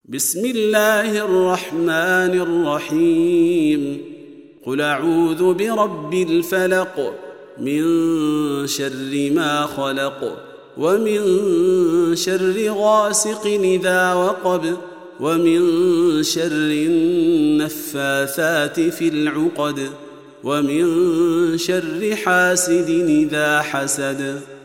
بسم الله الرحمن الرحيم قل أعوذ برب الفلق من شر ما خلق ومن شر غاسق إذا وقب ومن شر النفاثات في العقد ومن شر حاسد إذا حسد